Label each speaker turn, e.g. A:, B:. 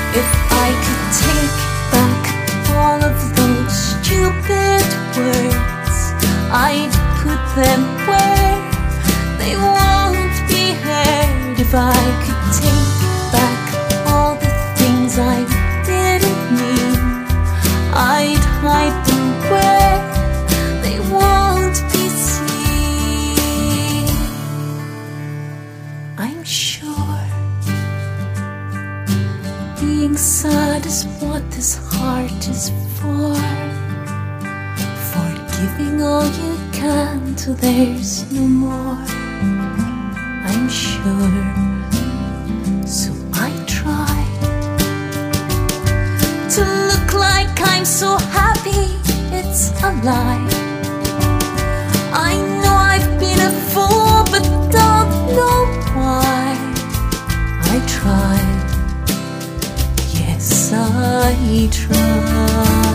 A: If I could take back all of those stupid words, I'd put them where they won't be heard. If I could take back all the things I didn't mean, I'd hide them where they won't be seen. I'm sure being sad is what this heart is for giving all you can till there's no more. I'm sure, so I try to look like I'm so happy. It's a lie. I know I've been a fool, but don't know why. I tried, yes I tried.